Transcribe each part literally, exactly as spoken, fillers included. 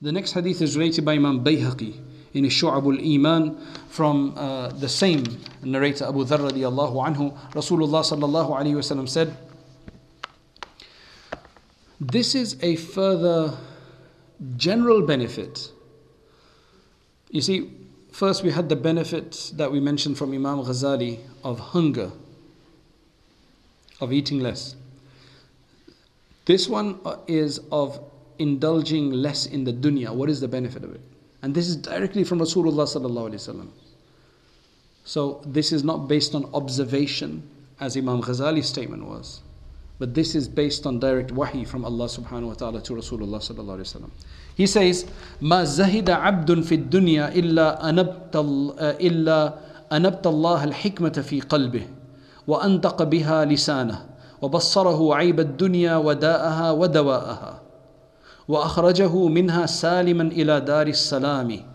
The next hadith is related by Imam Bayhaqi in Shu'ab al-Iman from uh, the same narrator Abu Dharr radiyallahu anhu. Rasulullah sallallahu alayhi wasallam said, this is a further general benefit. You see, first we had the benefit that we mentioned from Imam Ghazali of hunger, of eating less. This one is of indulging less in the dunya. What is the benefit of it? And this is directly from Rasulullah sallallahu alaihi wasallam. So this is not based on observation as Imam Ghazali's statement was, but this is based on direct wahi from Allah subhanahu wa ta'ala to Rasulullah sallallahu alaihi wasallam. He says, "Ma zahida abdun fi dunya illa anabta illa anabta Allah al-hikmata fi qalbih wa antaqa biha lisanah wa bassarahu ayb ad-dunya wa da'aha wa dawa'aha wa akhrajahu minha saliman ila dar as-salami."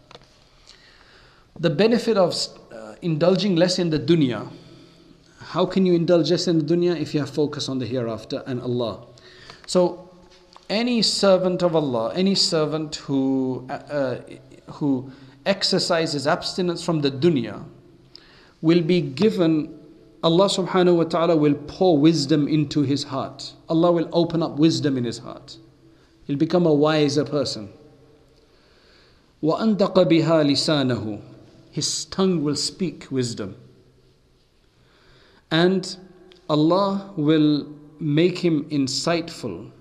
The benefit of uh, indulging less in the dunya. How can you indulge less in the dunya if you have focus on the hereafter and Allah? So any servant of Allah, any servant who uh, who exercises abstinence from the dunya will be given, Allah subhanahu wa ta'ala will pour wisdom into his heart. Allah will open up wisdom in his heart. He'll become a wiser person. وَأَنْتَقَ بِهَا لِسَانَهُ. His tongue will speak wisdom. And Allah will make him insightful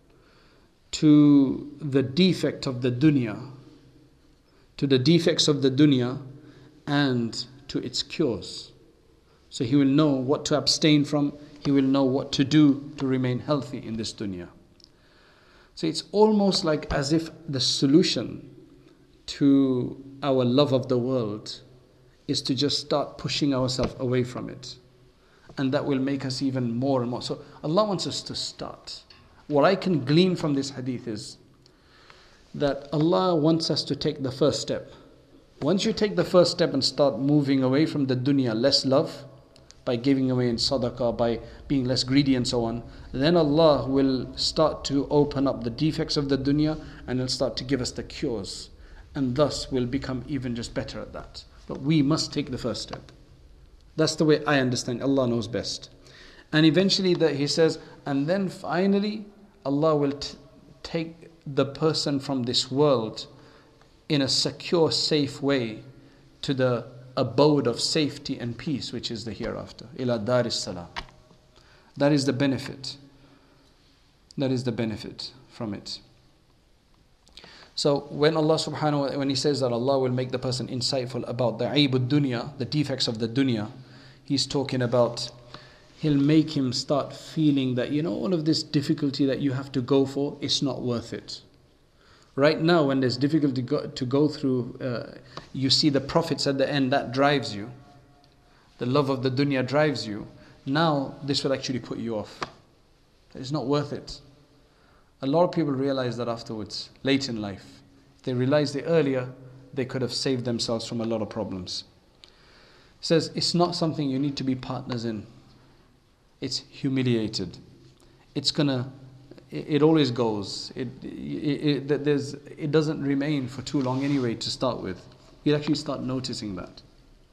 to the defect of the dunya, to the defects of the dunya and to its cures. So he will know what to abstain from, he will know what to do to remain healthy in this dunya. So it's almost like as if the solution to our love of the world is to just start pushing ourselves away from it. And that will make us even more and more. So Allah wants us to start. What I can glean from this hadith is that Allah wants us to take the first step. Once you take the first step and start moving away from the dunya, less love, by giving away in sadaqah, by being less greedy and so on, then Allah will start to open up the defects of the dunya and He'll start to give us the cures. And thus we'll become even just better at that. But we must take the first step. That's the way I understand. Allah knows best. And eventually that He says, and then finally Allah will t- take the person from this world in a secure, safe way to the abode of safety and peace, which is the hereafter. Ila dar as-salam. That is the benefit. That is the benefit from it. So when Allah subhanahu wa ta'ala, when He says that Allah will make the person insightful about the aib dunya, the defects of the dunya, He's talking about He'll make him start feeling that, you know, all of this difficulty that you have to go for, it's not worth it. Right now, when there's difficulty go, to go through, uh, you see the profits at the end, that drives you. The love of the dunya drives you. Now, this will actually put you off. It's not worth it. A lot of people realize that afterwards, late in life. If they realized it earlier, they could have saved themselves from a lot of problems. It says, it's not something you need to be partners in. It's humiliated. It's gonna, it, it always goes. It, it, it, there's, it doesn't remain for too long anyway to start with. You actually start noticing that.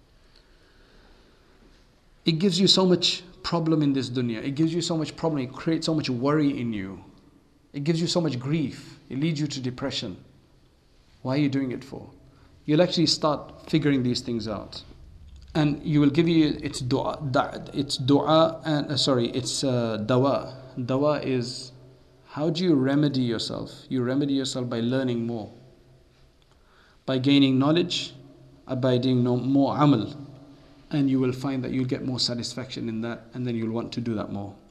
It gives you so much problem in this dunya. It gives you so much problem. It creates so much worry in you. It gives you so much grief. It leads you to depression. Why are you doing it for? You'll actually start figuring these things out. And you will give you its dua, its dua and uh, sorry, its uh, dawa. Dawa is how do you remedy yourself? You remedy yourself by learning more, by gaining knowledge, by doing more amal, and you will find that you'll get more satisfaction in that, and then you'll want to do that more.